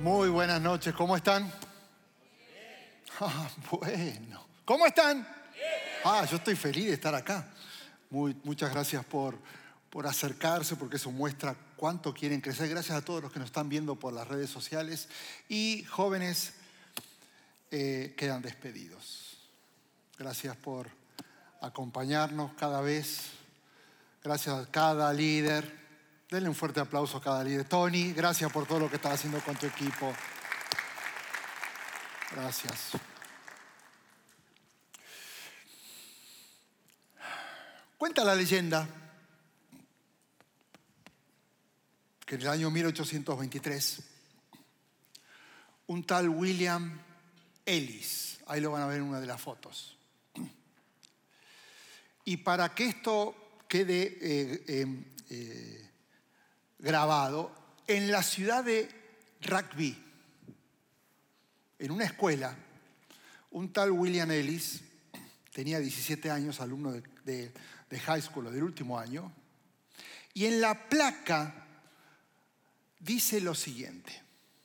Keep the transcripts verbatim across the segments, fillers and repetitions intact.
Muy buenas noches, ¿cómo están? Ah, bueno. ¿Cómo están? Ah, yo estoy feliz de estar acá. Muy, muchas gracias por, por acercarse, porque eso muestra cuánto quieren crecer. Gracias a todos los que nos están viendo por las redes sociales. Y jóvenes, eh, quedan despedidos. Gracias por acompañarnos cada vez. Gracias a cada líder. Denle un fuerte aplauso a cada líder. Tony, gracias por todo lo que estás haciendo con tu equipo. Gracias. Cuenta la leyenda que en el año mil ochocientos veintitrés, un tal William Ellis, ahí lo van a ver en una de las fotos. Y para que esto quede eh, eh, eh, grabado, en la ciudad de Rugby, en una escuela, un tal William Ellis tenía diecisiete años, alumno de, de, de high school, del último año, y en la placa dice lo siguiente: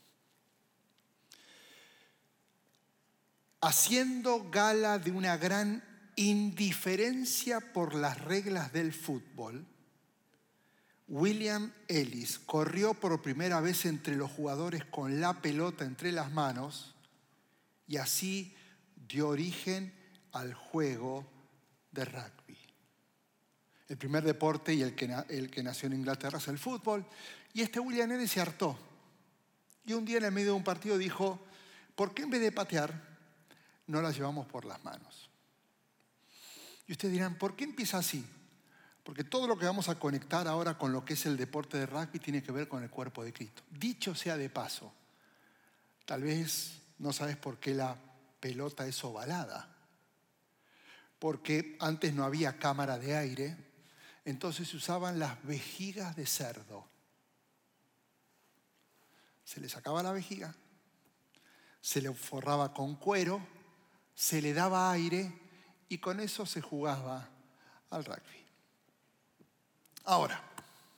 haciendo gala de una gran indiferencia por las reglas del fútbol, William Ellis corrió por primera vez entre los jugadores con la pelota entre las manos y así dio origen al juego de rugby. El primer deporte y el que, el que nació en Inglaterra es el fútbol. Y este William Ellis se hartó. Y un día en el medio de un partido dijo: ¿por qué en vez de patear no la llevamos por las manos? Y ustedes dirán: ¿por qué empieza así? Porque todo lo que vamos a conectar ahora con lo que es el deporte de rugby tiene que ver con el cuerpo de Cristo. Dicho sea de paso, tal vez no sabes por qué la pelota es ovalada. Porque antes no había cámara de aire, entonces se usaban las vejigas de cerdo. Se le sacaba la vejiga, se le forraba con cuero, se le daba aire y con eso se jugaba al rugby. Ahora,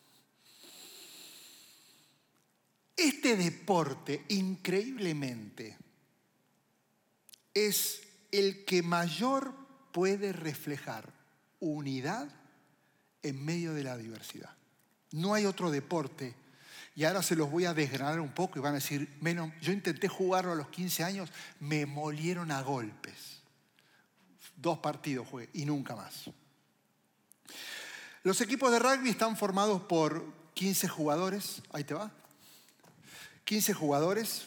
este deporte increíblemente es el que mayor puede reflejar unidad en medio de la diversidad. No hay otro deporte. Y ahora se los voy a desgranar un poco y van a decir: menos, yo intenté jugarlo a los quince años, me molieron a golpes. Dos partidos jugué y nunca más. Los equipos de rugby están formados por quince jugadores. Ahí te va. quince jugadores.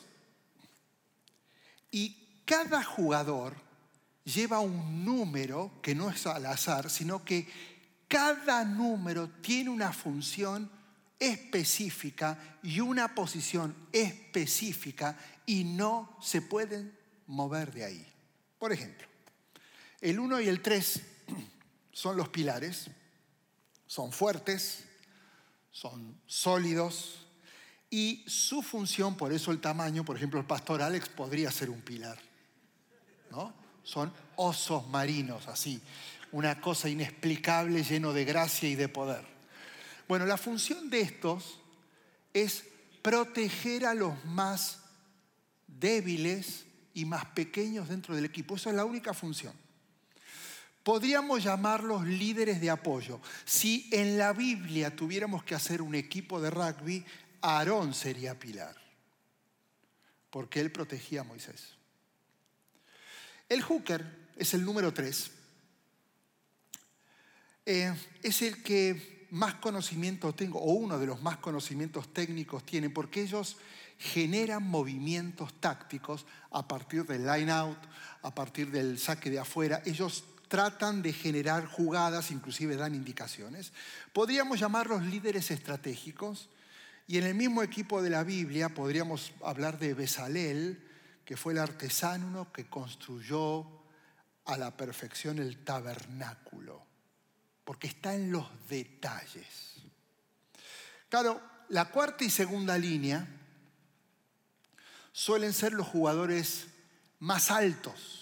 Y cada jugador lleva un número que no es al azar, sino que cada número tiene una función específica y una posición específica y no se pueden mover de ahí. Por ejemplo, el uno y el tres son los pilares, son fuertes, son sólidos y su función, por eso el tamaño, por ejemplo, el pastor Alex podría ser un pilar, ¿no? Son osos marinos, así, una cosa inexplicable, lleno de gracia y de poder. Bueno, la función de estos es proteger a los más débiles y más pequeños dentro del equipo. Esa es la única función. Podríamos llamarlos líderes de apoyo. Si en la Biblia tuviéramos que hacer un equipo de rugby, Aarón sería pilar, porque él protegía a Moisés. El hooker es el número tres. Eh, es el que más conocimientos tengo, o uno de los más conocimientos técnicos tiene, porque ellos generan movimientos tácticos a partir del line out, a partir del saque de afuera. Ellos tratan de generar jugadas, inclusive dan indicaciones. Podríamos llamarlos líderes estratégicos. Y en el mismo equipo de la Biblia podríamos hablar de Bezalel, que fue el artesano que construyó a la perfección el tabernáculo, porque está en los detalles. Claro, la cuarta y segunda línea suelen ser los jugadores más altos.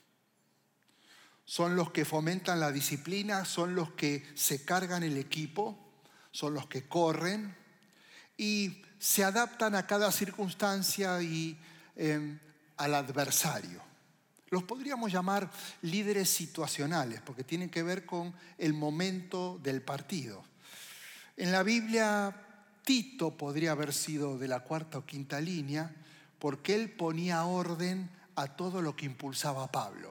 Son los que fomentan la disciplina, son los que se cargan el equipo, son los que corren. Y se adaptan a cada circunstancia y eh, al adversario. Los podríamos llamar líderes situacionales porque tienen que ver con el momento del partido. En la Biblia, Tito podría haber sido de la cuarta o quinta línea porque él ponía orden a todo lo que impulsaba a Pablo.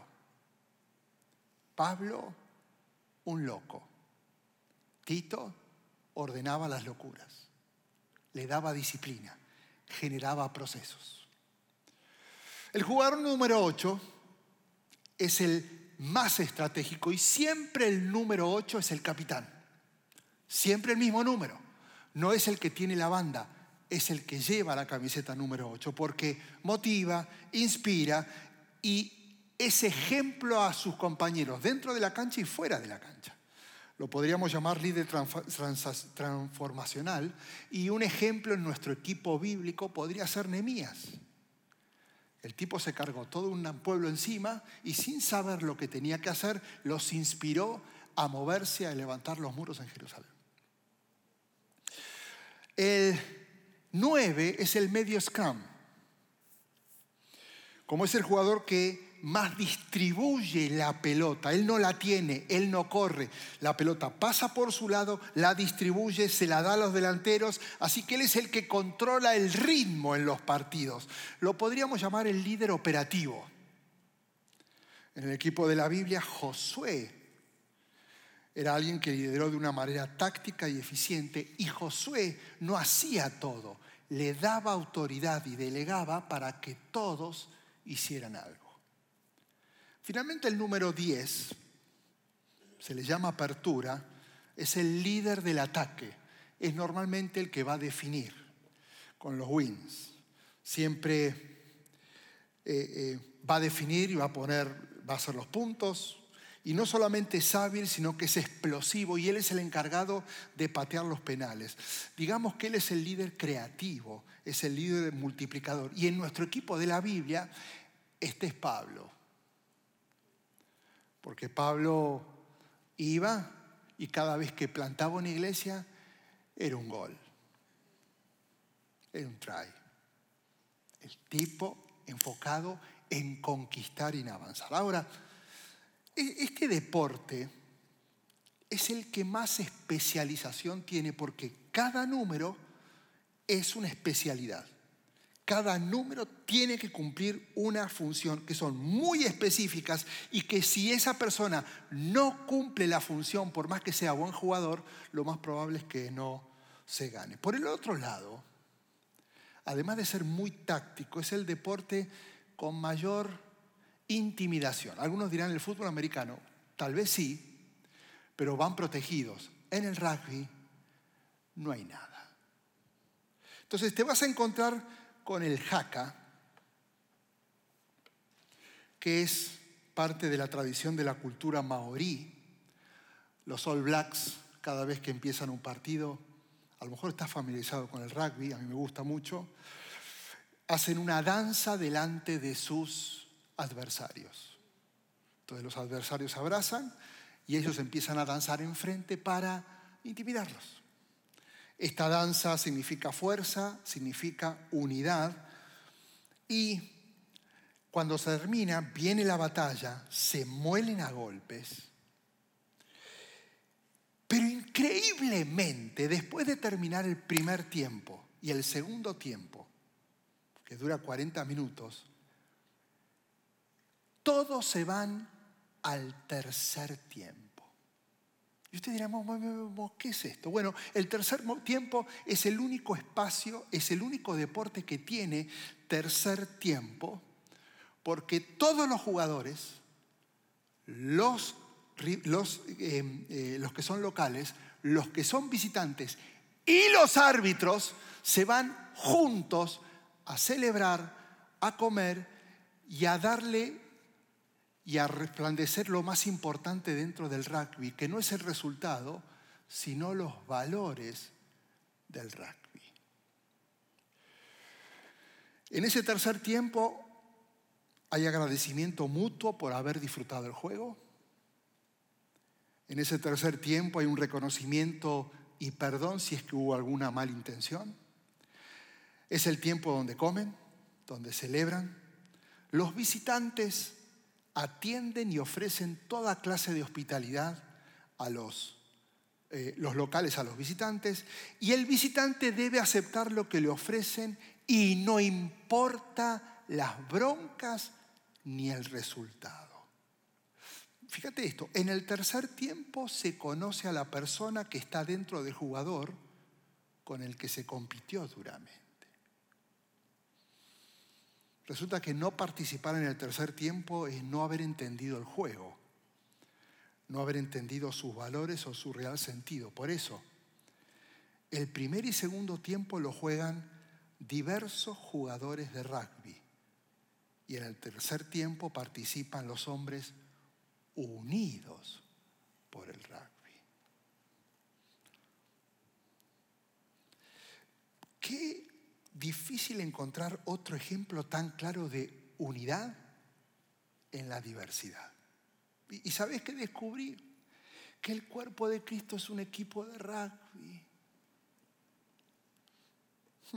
Pablo, un loco. Tito ordenaba las locuras, le daba disciplina, generaba procesos. El jugador número ocho es el más estratégico y siempre el número ocho es el capitán. Siempre el mismo número. No es el que tiene la banda, es el que lleva la camiseta número ocho porque motiva, inspira y es ejemplo a sus compañeros dentro de la cancha y fuera de la cancha. Lo podríamos llamar líder transformacional y un ejemplo en nuestro equipo bíblico podría ser Nehemías. El tipo se cargó todo un pueblo encima y sin saber lo que tenía que hacer, los inspiró a moverse, a levantar los muros en Jerusalén. El nueve es el medio scrum. Como es el jugador que más distribuye la pelota. Él no la tiene, él no corre. La pelota pasa por su lado, la distribuye, se la da a los delanteros. Así que él es el que controla el ritmo en los partidos. Lo podríamos llamar el líder operativo. En el equipo de la Biblia, Josué era alguien que lideró de una manera táctica y eficiente. Y Josué no hacía todo. Le daba autoridad y delegaba para que todos hicieran algo. Finalmente el número diez, se le llama apertura, es el líder del ataque. Es normalmente el que va a definir con los wins. Siempre eh, eh, va a definir y va a poner, va a hacer los puntos. Y no solamente es hábil, sino que es explosivo y él es el encargado de patear los penales. Digamos que él es el líder creativo, es el líder multiplicador. Y en nuestro equipo de la Biblia, este es Pablo. Porque Pablo iba y cada vez que plantaba una iglesia era un gol, era un try. El tipo enfocado en conquistar y en avanzar. Ahora, este deporte es el que más especialización tiene porque cada número es una especialidad. Cada número tiene que cumplir una función que son muy específicas y que si esa persona no cumple la función, por más que sea buen jugador, lo más probable es que no se gane. Por el otro lado, además de ser muy táctico, es el deporte con mayor intimidación. Algunos dirán el fútbol americano, tal vez sí, pero van protegidos. En el rugby no hay nada. Entonces te vas a encontrar con el haka, que es parte de la tradición de la cultura maorí. Los All Blacks, cada vez que empiezan un partido, a lo mejor estás familiarizado con el rugby, a mí me gusta mucho, hacen una danza delante de sus adversarios. Entonces los adversarios se abrazan y ellos empiezan a danzar enfrente para intimidarlos. Esta danza significa fuerza, significa unidad y cuando se termina, viene la batalla, se muelen a golpes. Pero increíblemente, después de terminar el primer tiempo y el segundo tiempo, que dura cuarenta minutos, todos se van al tercer tiempo. Y usted dirá, ¿qué es esto? Bueno, el tercer tiempo es el único espacio, es el único deporte que tiene tercer tiempo, porque todos los jugadores, los, los, eh, eh, los que son locales, los que son visitantes y los árbitros se van juntos a celebrar, a comer y a darle y a resplandecer lo más importante dentro del rugby, que no es el resultado, sino los valores del rugby. En ese tercer tiempo hay agradecimiento mutuo por haber disfrutado el juego. En ese tercer tiempo hay un reconocimiento y perdón si es que hubo alguna mala intención. Es el tiempo donde comen, donde celebran. Los visitantes atienden y ofrecen toda clase de hospitalidad a los, eh, los locales, a los visitantes. Y el visitante debe aceptar lo que le ofrecen y no importa las broncas ni el resultado. Fíjate esto, en el tercer tiempo se conoce a la persona que está dentro del jugador con el que se compitió duramente. Resulta que no participar en el tercer tiempo es no haber entendido el juego, no haber entendido sus valores o su real sentido. Por eso, el primer y segundo tiempo lo juegan diversos jugadores de rugby. Y en el tercer tiempo participan los hombres unidos por el rugby. Qué difícil encontrar otro ejemplo tan claro de unidad en la diversidad. ¿Y sabes qué descubrí? Que el cuerpo de Cristo es un equipo de rugby. Hmm.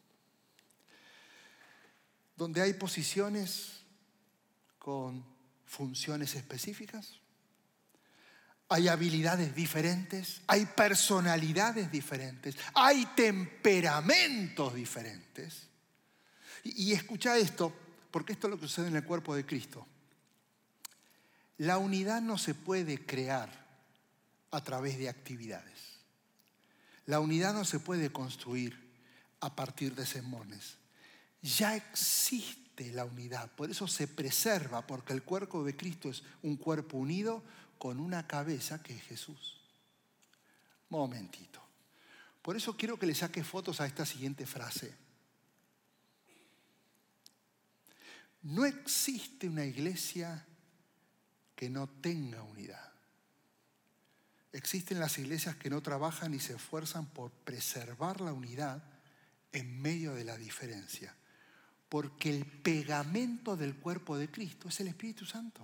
Donde hay posiciones con funciones específicas, hay habilidades diferentes, hay personalidades diferentes, hay temperamentos diferentes. Y, y escucha esto, porque esto es lo que sucede en el cuerpo de Cristo. La unidad no se puede crear a través de actividades. La unidad no se puede construir a partir de sermones. Ya existe la unidad, por eso se preserva, porque el cuerpo de Cristo es un cuerpo unido con una cabeza que es Jesús. Momentito. Por eso quiero que le saque fotos a esta siguiente frase. No existe una iglesia que no tenga unidad. Existen las iglesias que no trabajan y se esfuerzan por preservar la unidad en medio de la diferencia. Porque el pegamento del cuerpo de Cristo es el Espíritu Santo.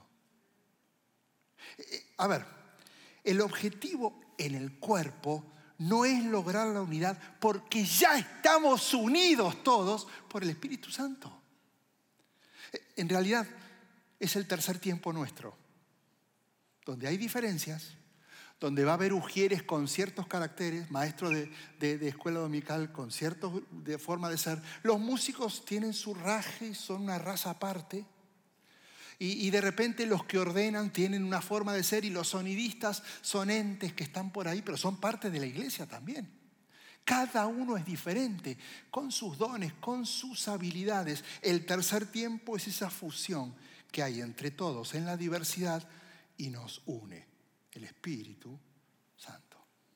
A ver, el objetivo en el cuerpo no es lograr la unidad porque ya estamos unidos todos por el Espíritu Santo. En realidad es el tercer tiempo nuestro, donde hay diferencias, donde va a haber ujieres con ciertos caracteres, maestros de, de, de escuela dominical con cierta de forma de ser. Los músicos tienen su raje, son una raza aparte. Y, y de repente los que ordenan tienen una forma de ser y los sonidistas son entes que están por ahí, pero son parte de la iglesia también. Cada uno es diferente, con sus dones, con sus habilidades. El tercer tiempo es esa fusión que hay entre todos en la diversidad y nos une. El Espíritu Santo.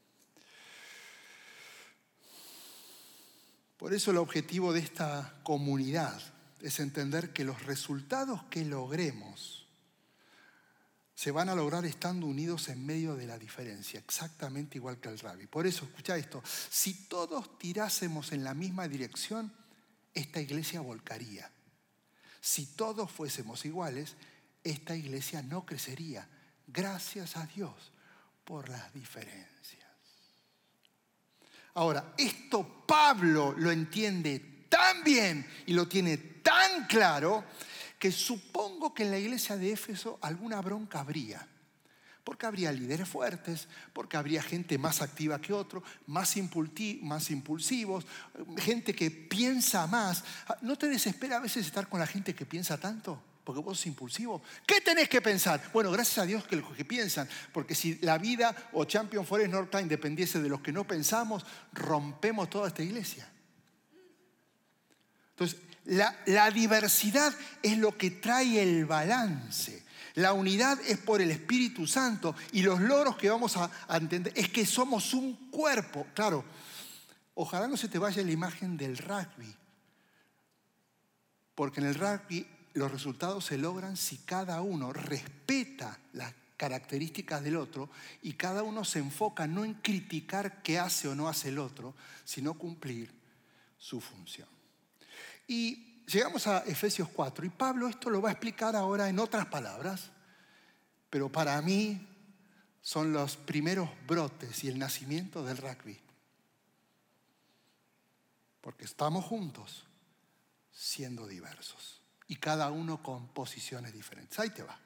Por eso el objetivo de esta comunidad es entender que los resultados que logremos se van a lograr estando unidos en medio de la diferencia, exactamente igual que el rugby. Por eso, escucha esto, si todos tirásemos en la misma dirección, esta iglesia volcaría. Si todos fuésemos iguales, esta iglesia no crecería. Gracias a Dios por las diferencias. Ahora, esto Pablo lo entiende tan bien y lo tiene tan claro que supongo que en la iglesia de Éfeso alguna bronca habría. Porque habría líderes fuertes, porque habría gente más activa que otro, más, impulti- más impulsivos, gente que piensa más. ¿No te desespera a veces estar con la gente que piensa tanto? Porque vos sos impulsivo. ¿Qué tenés que pensar? Bueno, gracias a Dios que los que piensan, porque si la vida o Champion Forest Northline dependiese de los que no pensamos, rompemos toda esta iglesia. Entonces, la, la diversidad es lo que trae el balance. La unidad es por el Espíritu Santo y los logros que vamos a, a entender es que somos un cuerpo. Claro, ojalá no se te vaya la imagen del rugby, porque en el rugby los resultados se logran si cada uno respeta las características del otro y cada uno se enfoca no en criticar qué hace o no hace el otro, sino cumplir su función. Y llegamos a Efesios cuatro y Pablo esto lo va a explicar ahora en otras palabras, pero para mí son los primeros brotes y el nacimiento del rugby. Porque estamos juntos siendo diversos y cada uno con posiciones diferentes. Ahí te va.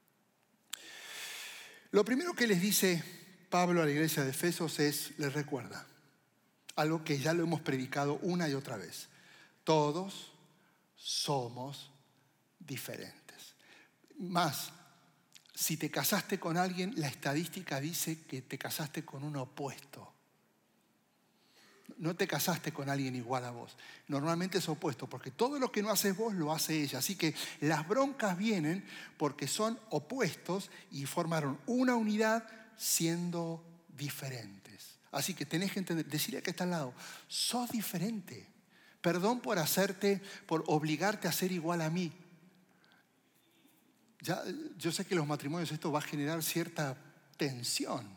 Lo primero que les dice Pablo a la iglesia de Efesos es, les recuerda algo que ya lo hemos predicado una y otra vez. Todos somos diferentes. Más, si te casaste con alguien, la estadística dice que te casaste con un opuesto. No te casaste con alguien igual a vos. Normalmente es opuesto, porque todo lo que no haces vos lo hace ella. Así que las broncas vienen porque son opuestos y formaron una unidad siendo diferentes. Así que tenés que entender, decirle que está al lado, sos diferente. Perdón por hacerte, por obligarte a ser igual a mí. Ya, yo sé que en los matrimonios esto va a generar cierta tensión.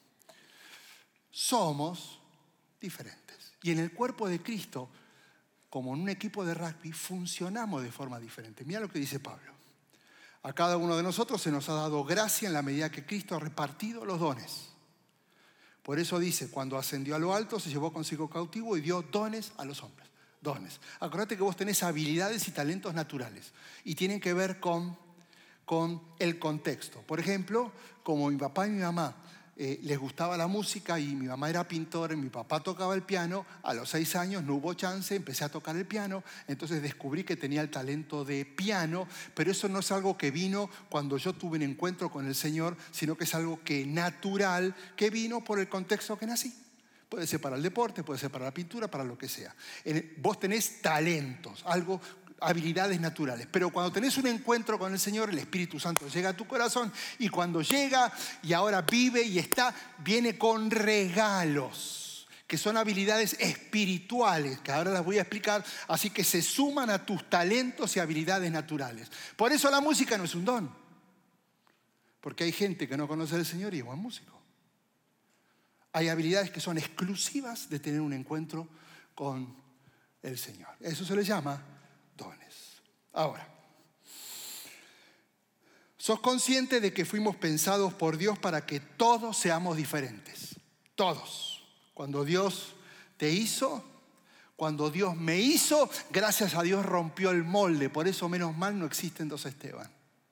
Somos diferentes. Y en el cuerpo de Cristo, como en un equipo de rugby, funcionamos de forma diferente. Mira lo que dice Pablo. A cada uno de nosotros se nos ha dado gracia en la medida que Cristo ha repartido los dones. Por eso dice, cuando ascendió a lo alto, se llevó consigo cautivo y dio dones a los hombres. Dones. Acordate que vos tenés habilidades y talentos naturales. Y tienen que ver con, con el contexto. Por ejemplo, como mi papá y mi mamá Eh, les gustaba la música y mi mamá era pintora y mi papá tocaba el piano, a los seis años no hubo chance, empecé a tocar el piano, entonces descubrí que tenía el talento de piano, pero eso no es algo que vino cuando yo tuve un encuentro con el Señor, sino que es algo que natural, que vino por el contexto que nací. Puede ser para el deporte, puede ser para la pintura, para lo que sea. Vos tenés talentos, algo, habilidades naturales. Pero cuando tenés un encuentro con el Señor, el Espíritu Santo llega a tu corazón y cuando llega y ahora vive y está, viene con regalos, que son habilidades espirituales, que ahora las voy a explicar, así que se suman a tus talentos y habilidades naturales. Por eso la música no es un don, porque hay gente que no conoce al Señor y es buen músico. Hay habilidades que son exclusivas de tener un encuentro con el Señor. Eso se le llama dones. Ahora, ¿sos consciente de que fuimos pensados por Dios para que todos seamos diferentes? Todos. Cuando Dios te hizo, cuando Dios me hizo, gracias a Dios rompió el molde. Por eso, menos mal, no existen dos Esteban.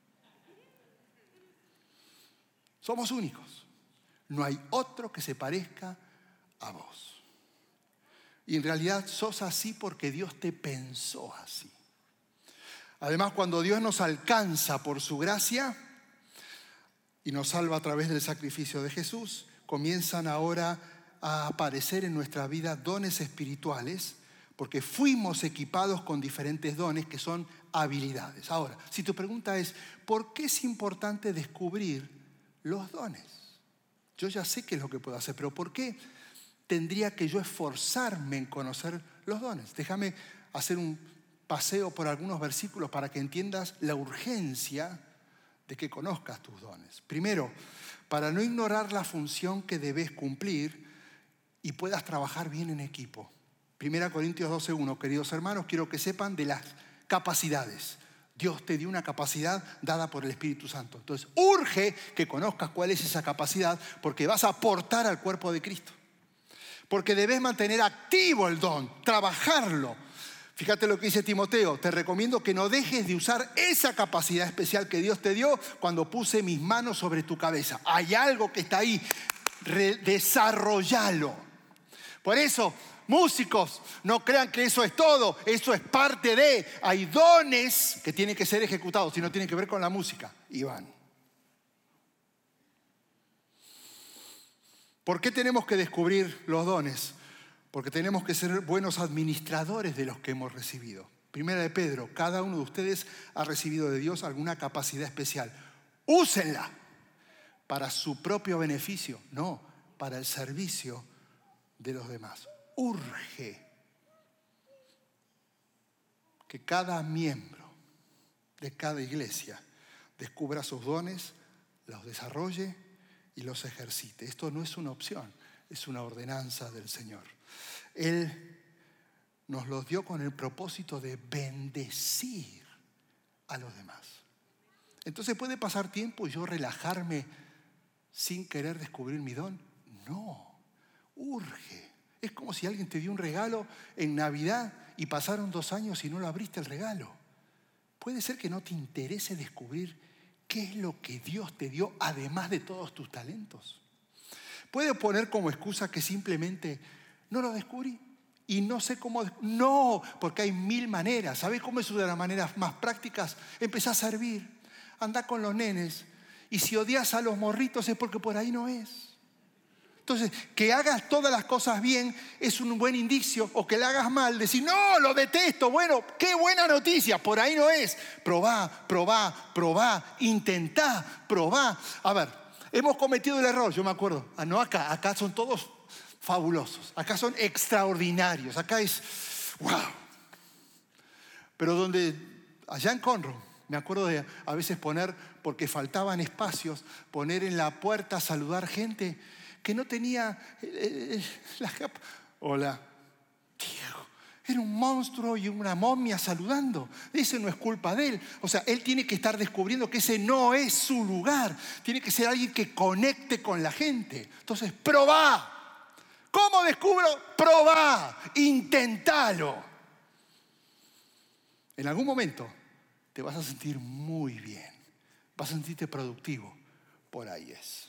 Somos únicos. No hay otro que se parezca a vos. Y en realidad sos así porque Dios te pensó así. Además, cuando Dios nos alcanza por su gracia y nos salva a través del sacrificio de Jesús, comienzan ahora a aparecer en nuestra vida dones espirituales, porque fuimos equipados con diferentes dones que son habilidades. Ahora, si tu pregunta es, ¿por qué es importante descubrir los dones? Yo ya sé qué es lo que puedo hacer, pero ¿por qué tendría que yo esforzarme en conocer los dones? Déjame hacer un paseo por algunos versículos para que entiendas la urgencia de que conozcas tus dones. Primero, para no ignorar la función que debes cumplir y puedas trabajar bien en equipo. Primera Corintios doce uno, queridos hermanos, quiero que sepan de las capacidades. Dios te dio una capacidad dada por el Espíritu Santo. Entonces, urge que conozcas cuál es esa capacidad porque vas a aportar al cuerpo de Cristo. Porque debes mantener activo el don, trabajarlo. Fíjate lo que dice Timoteo, te recomiendo que no dejes de usar esa capacidad especial que Dios te dio cuando puse mis manos sobre tu cabeza. Hay algo que está ahí, desarrollalo. Por eso, músicos, no crean que eso es todo, eso es parte de, hay dones que tienen que ser ejecutados y no tienen que ver con la música. Y van. ¿Por qué tenemos que descubrir los dones? Porque tenemos que ser buenos administradores de los que hemos recibido. Primera de Pedro, cada uno de ustedes ha recibido de Dios alguna capacidad especial. Úsenla para su propio beneficio, no para el servicio de los demás. Urge que cada miembro de cada iglesia descubra sus dones, los desarrolle y los ejercite. Esto no es una opción, es una ordenanza del Señor. Él nos los dio con el propósito de bendecir a los demás. Entonces, ¿puede pasar tiempo y yo relajarme sin querer descubrir mi don? No, urge. Es como si alguien te dio un regalo en Navidad y pasaron dos años y no lo abriste el regalo. Puede ser que no te interese descubrir qué es lo que Dios te dio además de todos tus talentos. Puede poner como excusa que simplemente no lo descubrí y no sé cómo. No, porque hay mil maneras. ¿Sabes cómo es una de las maneras más prácticas? Empezá a servir, andá con los nenes. Y si odias a los morritos es porque por ahí no es. Entonces, que hagas todas las cosas bien es un buen indicio, o que le hagas mal, decir, no, lo detesto, bueno, qué buena noticia, por ahí no es. Probá, probá, probá, intentá, probá. A ver, hemos cometido el error, yo me acuerdo, ah, no acá, acá son todos fabulosos, acá son extraordinarios, acá es, wow. Pero donde, allá en Conroe, me acuerdo de a veces poner, porque faltaban espacios, poner en la puerta, saludar gente que no tenía eh, eh, la capa. Hola. Diego, era un monstruo y una momia saludando. Ese no es culpa de él. O sea, él tiene que estar descubriendo que ese no es su lugar. Tiene que ser alguien que conecte con la gente. Entonces, probá. ¿Cómo descubro? Probá. Intentalo. En algún momento te vas a sentir muy bien. Vas a sentirte productivo. Por ahí es.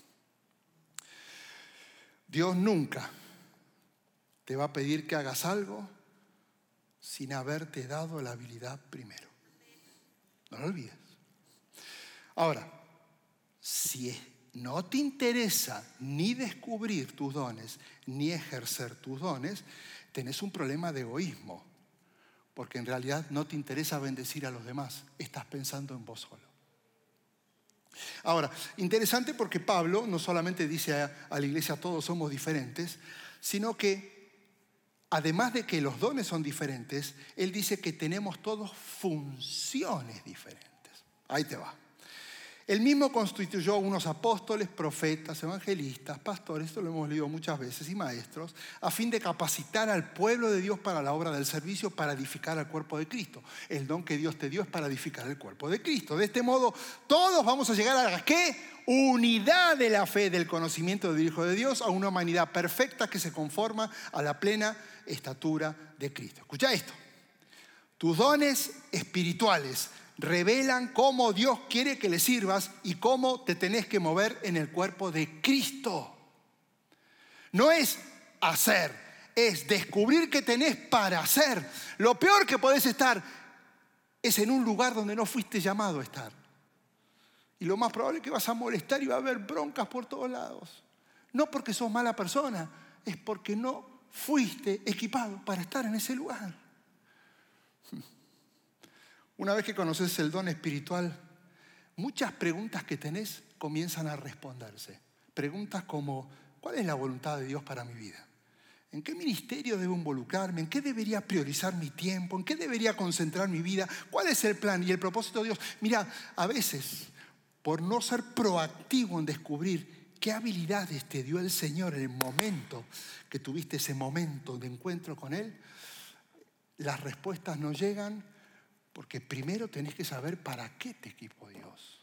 Dios nunca te va a pedir que hagas algo sin haberte dado la habilidad primero. No lo olvides. Ahora, si no te interesa ni descubrir tus dones, ni ejercer tus dones, tenés un problema de egoísmo. Porque en realidad no te interesa bendecir a los demás. Estás pensando en vos solo. Ahora, interesante porque Pablo no solamente dice a, a la iglesia todos somos diferentes, sino que además de que los dones son diferentes, él dice que tenemos todos funciones diferentes. Ahí te va. Él mismo constituyó unos apóstoles, profetas, evangelistas, pastores, esto lo hemos leído muchas veces, y maestros, a fin de capacitar al pueblo de Dios para la obra del servicio, para edificar al cuerpo de Cristo. El don que Dios te dio es para edificar el cuerpo de Cristo. De este modo, todos vamos a llegar a la ¿qué? Unidad de la fe, del conocimiento del Hijo de Dios, a una humanidad perfecta que se conforma a la plena estatura de Cristo. Escucha esto. Tus dones espirituales revelan cómo Dios quiere que le sirvas y cómo te tenés que mover en el cuerpo de Cristo. No es hacer, es descubrir qué tenés para hacer. Lo peor que podés estar es en un lugar donde no fuiste llamado a estar. Y lo más probable es que vas a molestar y va a haber broncas por todos lados. No porque sos mala persona, es porque no fuiste equipado para estar en ese lugar. Una vez que conoces el don espiritual, muchas preguntas que tenés comienzan a responderse. Preguntas como, ¿cuál es la voluntad de Dios para mi vida? ¿En qué ministerio debo involucrarme? ¿En qué debería priorizar mi tiempo? ¿En qué debería concentrar mi vida? ¿Cuál es el plan y el propósito de Dios? Mira, a veces, por no ser proactivo en descubrir qué habilidades te dio el Señor en el momento que tuviste ese momento de encuentro con Él, las respuestas no llegan. Porque primero tenés que saber para qué te equipó Dios.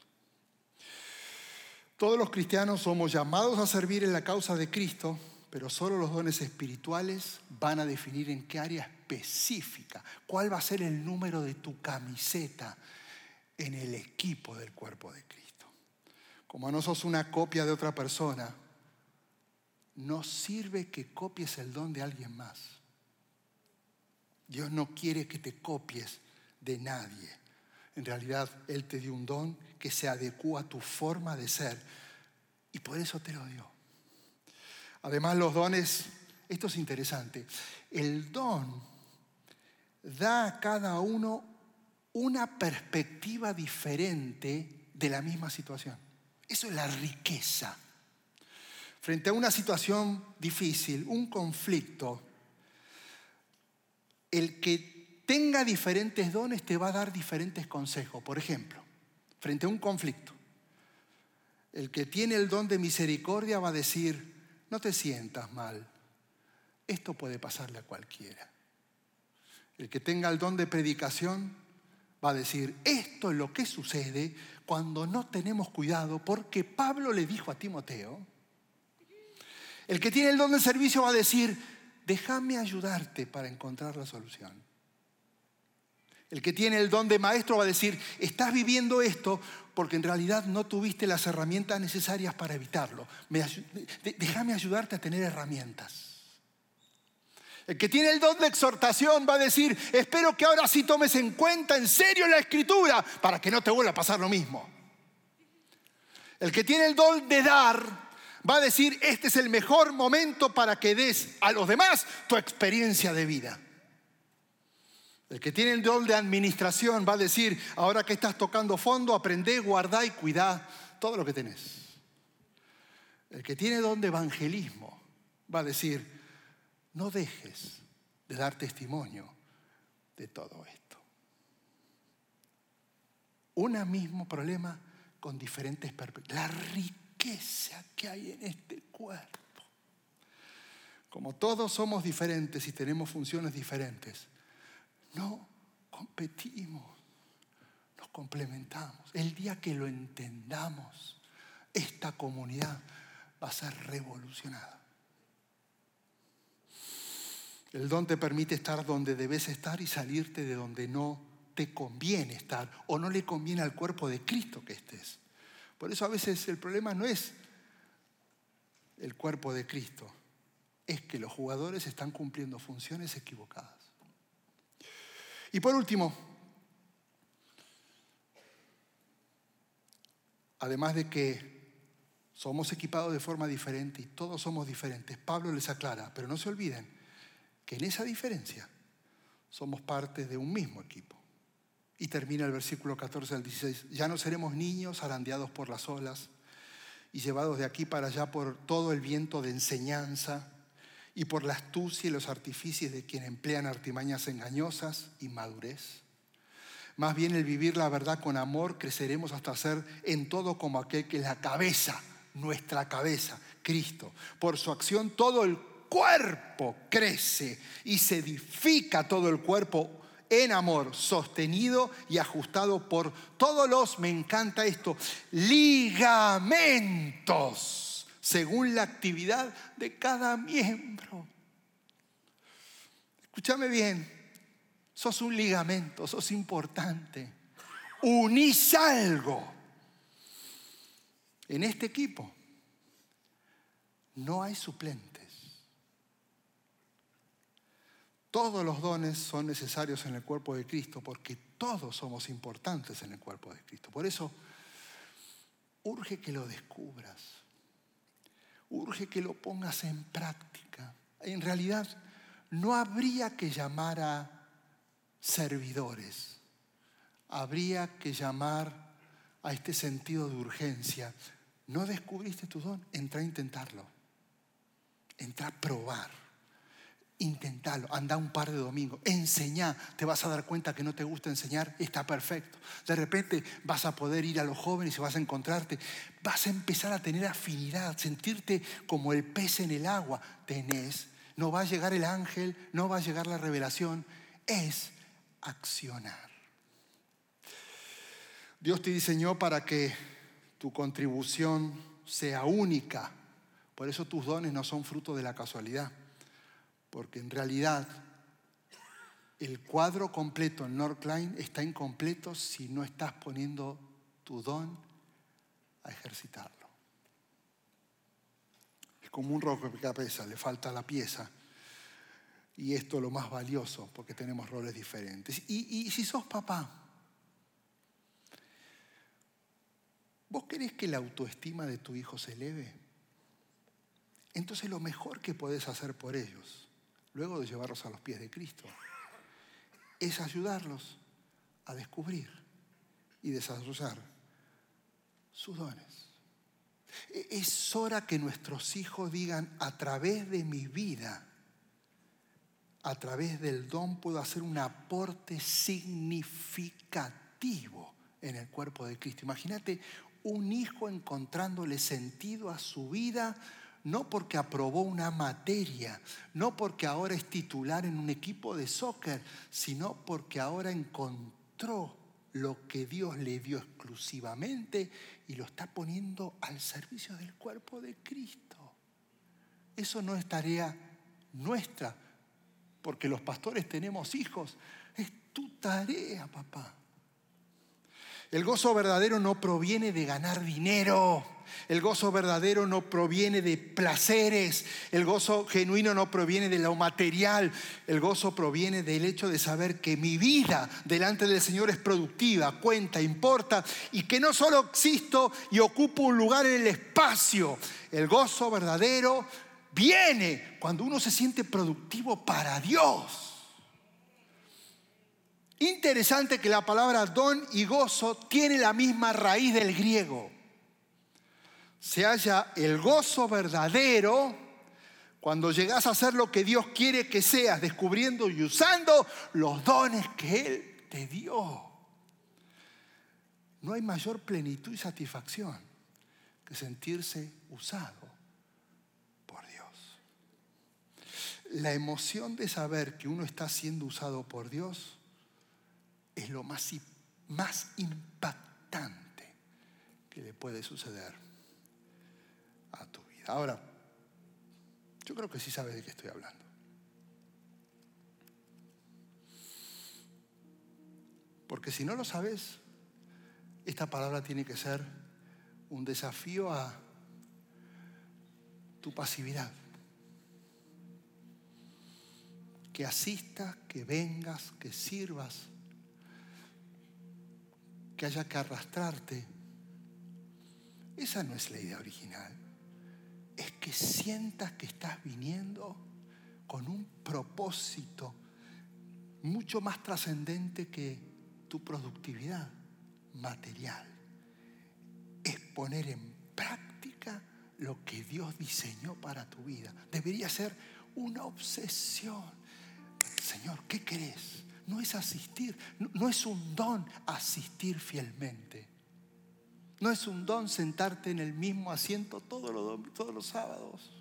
Todos los cristianos somos llamados a servir en la causa de Cristo, pero solo los dones espirituales van a definir en qué área específica, cuál va a ser el número de tu camiseta en el equipo del cuerpo de Cristo. Como no sos una copia de otra persona, no sirve que copies el don de alguien más. Dios no quiere que te copies de nadie. En realidad, Él te dio un don que se adecua a tu forma de ser y por eso te lo dio. Además, los dones, esto es interesante, el don da a cada uno una perspectiva diferente de la misma situación. Eso es la riqueza. Frente a una situación difícil, un conflicto, el que tenga diferentes dones te va a dar diferentes consejos. Por ejemplo, frente a un conflicto, el que tiene el don de misericordia va a decir, no te sientas mal, esto puede pasarle a cualquiera. El que tenga el don de predicación va a decir, esto es lo que sucede cuando no tenemos cuidado, porque Pablo le dijo a Timoteo. El que tiene el don de servicio va a decir, déjame ayudarte para encontrar la solución. El que tiene el don de maestro va a decir, estás viviendo esto porque en realidad no tuviste las herramientas necesarias para evitarlo. Me, déjame ayudarte a tener herramientas. El que tiene el don de exhortación va a decir, espero que ahora sí tomes en cuenta en serio la Escritura para que no te vuelva a pasar lo mismo. El que tiene el don de dar va a decir, este es el mejor momento para que des a los demás tu experiencia de vida. El que tiene el don de administración va a decir, ahora que estás tocando fondo, aprendé, guardá y cuidá todo lo que tenés. El que tiene don de evangelismo va a decir, no dejes de dar testimonio de todo esto. Un mismo problema con diferentes perspectivas. La riqueza que hay en este cuerpo. Como todos somos diferentes y tenemos funciones diferentes, no competimos, nos complementamos. El día que lo entendamos, esta comunidad va a ser revolucionada. El don te permite estar donde debes estar y salirte de donde no te conviene estar o no le conviene al cuerpo de Cristo que estés. Por eso a veces el problema no es el cuerpo de Cristo, es que los jugadores están cumpliendo funciones equivocadas. Y por último, además de que somos equipados de forma diferente y todos somos diferentes, Pablo les aclara, pero no se olviden que en esa diferencia somos parte de un mismo equipo. Y termina el versículo catorce al dieciséis, ya no seremos niños zarandeados por las olas y llevados de aquí para allá por todo el viento de enseñanza y por la astucia y los artificios de quien emplean artimañas engañosas y madurez. Más bien el vivir la verdad con amor, creceremos hasta ser en todo como aquel que es la cabeza, nuestra cabeza, Cristo. Por su acción todo el cuerpo crece y se edifica todo el cuerpo en amor, sostenido y ajustado por todos los, me encanta esto, ligamentos, según la actividad de cada miembro. Escúchame bien, sos un ligamento, sos importante. Unís algo. En este equipo no hay suplentes. Todos los dones son necesarios en el cuerpo de Cristo porque todos somos importantes en el cuerpo de Cristo. Por eso, urge que lo descubras. Urge que lo pongas en práctica. En realidad, no habría que llamar a servidores. Habría que llamar a este sentido de urgencia. ¿No descubriste tu don? Entra a intentarlo. Entra a probar. Intentalo, anda un par de domingos, enseñá, te vas a dar cuenta que no te gusta enseñar, está perfecto. De repente vas a poder ir a los jóvenes y vas a encontrarte, vas a empezar a tener afinidad, sentirte como el pez en el agua. Tenés, no va a llegar el ángel, no va a llegar la revelación, es accionar. Dios te diseñó para que tu contribución sea única, por eso tus dones no son fruto de la casualidad. Porque en realidad el cuadro completo en Northline está incompleto si no estás poniendo tu don a ejercitarlo. Es como un rompecabezas, le falta la pieza. Y esto es lo más valioso porque tenemos roles diferentes. Y, y si sos papá, ¿vos querés que la autoestima de tu hijo se eleve? Entonces lo mejor que podés hacer por ellos, luego de llevarlos a los pies de Cristo, es ayudarlos a descubrir y desarrollar sus dones. Es hora que nuestros hijos digan, a través de mi vida, a través del don puedo hacer un aporte significativo en el cuerpo de Cristo. Imagínate un hijo encontrándole sentido a su vida, no porque aprobó una materia, no porque ahora es titular en un equipo de soccer, sino porque ahora encontró lo que Dios le dio exclusivamente y lo está poniendo al servicio del cuerpo de Cristo. Eso no es tarea nuestra, porque los pastores tenemos hijos. Es tu tarea, papá. El gozo verdadero no proviene de ganar dinero. El gozo verdadero no proviene de placeres. El gozo genuino no proviene de lo material. El gozo proviene del hecho de saber que mi vida delante del Señor es productiva, cuenta, importa, y que no solo existo y ocupo un lugar en el espacio. El gozo verdadero viene cuando uno se siente productivo para Dios. Interesante que la palabra don y gozo tiene la misma raíz del griego. Se halla el gozo verdadero cuando llegas a ser lo que Dios quiere que seas, descubriendo y usando los dones que Él te dio. No hay mayor plenitud y satisfacción que sentirse usado por Dios. La emoción de saber que uno está siendo usado por Dios es lo más, más impactante que le puede suceder a tu vida. Ahora, yo creo que sí sabes de qué estoy hablando. Porque si no lo sabes, esta palabra tiene que ser un desafío a tu pasividad. Que asistas, que vengas, que sirvas, que haya que arrastrarte. Esa no es la idea original. Es que sientas que estás viniendo con un propósito mucho más trascendente que tu productividad material. Es poner en práctica lo que Dios diseñó para tu vida. Debería ser una obsesión. Señor, ¿qué querés? No es asistir, no, no es un don asistir fielmente. No es un don sentarte en el mismo asiento todos los, todos los sábados.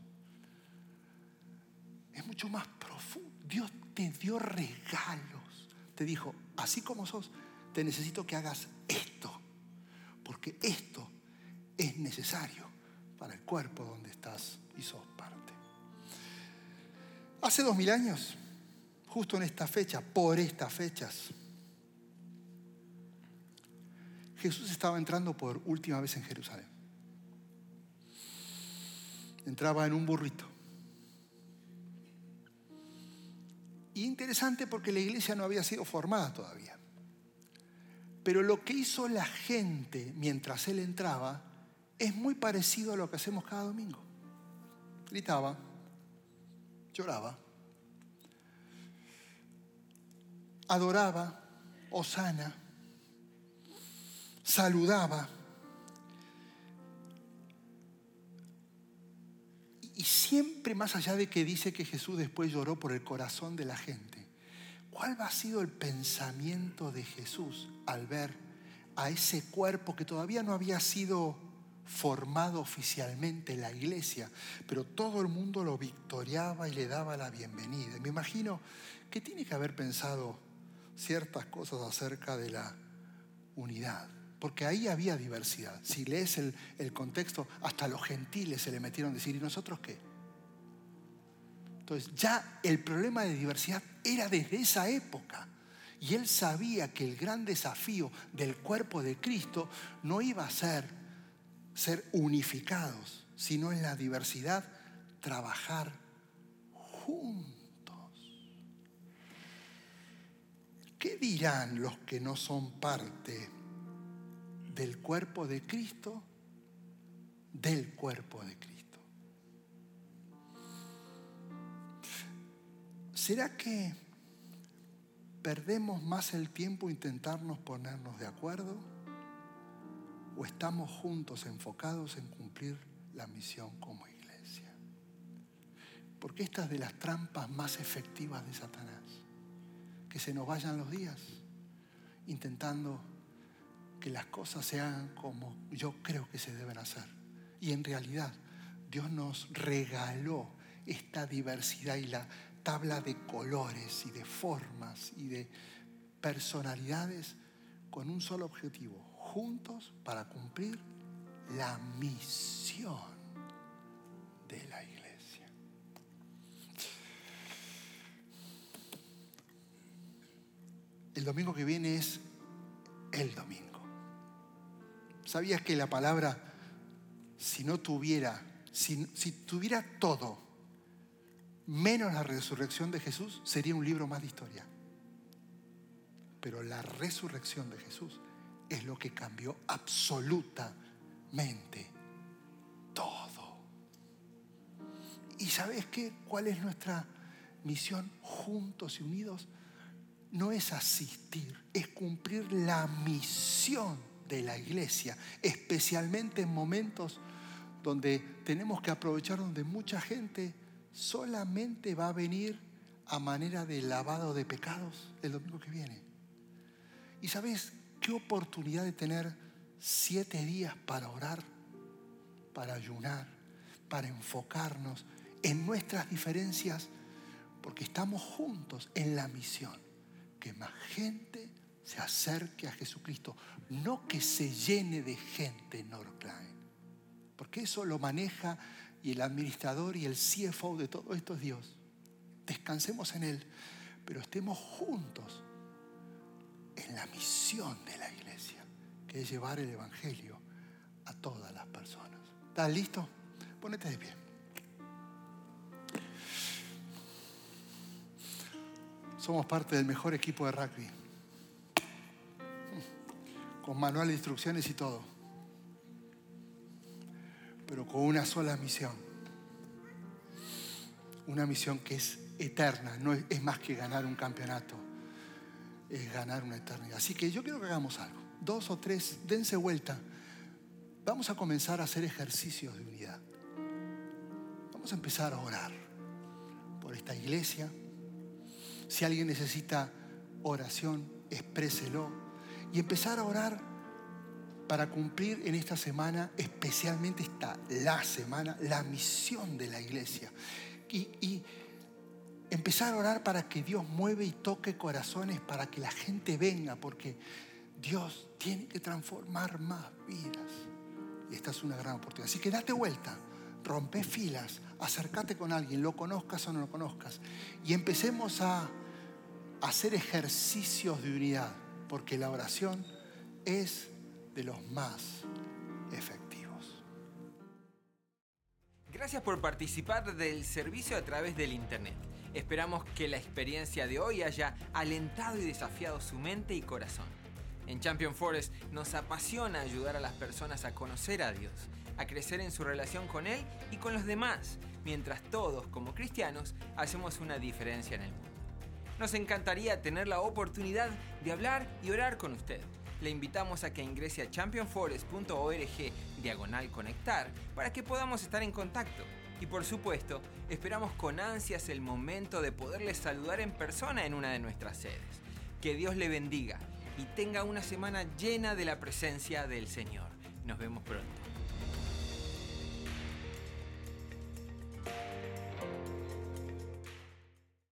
Es mucho más profundo. Dios te dio regalos. Te dijo, así como sos, te necesito que hagas esto. Porque esto es necesario para el cuerpo donde estás y sos parte. Hace dos mil años, justo en esta fecha, por estas fechas, Jesús estaba entrando por última vez en Jerusalén. Entraba en un burrito. Y interesante porque la iglesia no había sido formada todavía. Pero lo que hizo la gente mientras él entraba es muy parecido a lo que hacemos cada domingo. Gritaba, lloraba, adoraba, hosana, saludaba. Y siempre más allá de que dice que Jesús después lloró por el corazón de la gente, ¿cuál ha sido el pensamiento de Jesús al ver a ese cuerpo que todavía no había sido formado oficialmente en la iglesia, pero todo el mundo lo victoriaba y le daba la bienvenida? Me imagino que tiene que haber pensado ciertas cosas acerca de la unidad, porque ahí había diversidad. Si lees el, el contexto, hasta los gentiles se le metieron a decir, ¿y nosotros qué? Entonces ya el problema de diversidad era desde esa época. Y él sabía que el gran desafío del cuerpo de Cristo no iba a ser ser unificados, sino en la diversidad trabajar juntos. ¿Qué dirán los que no son parte del cuerpo de Cristo? Del cuerpo de Cristo. ¿Será que perdemos más el tiempo intentarnos ponernos de acuerdo? ¿O estamos juntos enfocados en cumplir la misión como iglesia? Porque esta es de las trampas más efectivas de Satanás. Que se nos vayan los días intentando que las cosas se hagan como yo creo que se deben hacer. Y en realidad Dios nos regaló esta diversidad y la tabla de colores y de formas y de personalidades con un solo objetivo: juntos para cumplir la misión de la iglesia. el domingo que viene es el domingo. ¿Sabías que la palabra, si no tuviera, si, si tuviera todo, menos la resurrección de Jesús, sería un libro más de historia? Pero la resurrección de Jesús es lo que cambió absolutamente todo. ¿Y sabes qué? ¿Cuál es nuestra misión juntos y unidos? No es asistir, es cumplir la misión de la iglesia, especialmente en momentos donde tenemos que aprovechar, donde mucha gente solamente va a venir a manera de lavado de pecados el domingo que viene. ¿Y sabes qué oportunidad de tener siete días para orar, para ayunar, para enfocarnos en nuestras diferencias? Porque estamos juntos en la misión. Que más gente se acerque a Jesucristo. No que se llene de gente en Northline. Porque eso lo maneja y el administrador y el C F O de todo esto es Dios. Descansemos en Él. Pero estemos juntos en la misión de la iglesia, que es llevar el evangelio a todas las personas. ¿Estás listo? Ponete de pie. Somos parte del mejor equipo de rugby, con manual de instrucciones y todo, pero con una sola misión, una misión que es eterna, no es, es más que ganar un campeonato, es ganar una eternidad. Así que yo quiero que hagamos algo, dos o tres, dense vuelta, vamos a comenzar a hacer ejercicios de unidad, vamos a empezar a orar por esta iglesia. Si alguien necesita oración, expréselo. Y empezar a orar para cumplir en esta semana, especialmente esta la semana, la misión de la iglesia. Y, y empezar a orar para que Dios mueva y toque corazones, para que la gente venga, porque Dios tiene que transformar más vidas. Y esta es una gran oportunidad. Así que date vuelta, rompe filas, acércate con alguien, lo conozcas o no lo conozcas, y empecemos a hacer ejercicios de unidad, porque la oración es de los más efectivos. Gracias por participar del servicio a través del internet. Esperamos que la experiencia de hoy haya alentado y desafiado su mente y corazón. En Champion Forest nos apasiona ayudar a las personas a conocer a Dios, a crecer en su relación con Él y con los demás, mientras todos, como cristianos, hacemos una diferencia en el mundo. Nos encantaría tener la oportunidad de hablar y orar con usted. Le invitamos a que ingrese a champion forest punto org diagonal conectar para que podamos estar en contacto. Y por supuesto, esperamos con ansias el momento de poderles saludar en persona en una de nuestras sedes. Que Dios le bendiga y tenga una semana llena de la presencia del Señor. Nos vemos pronto.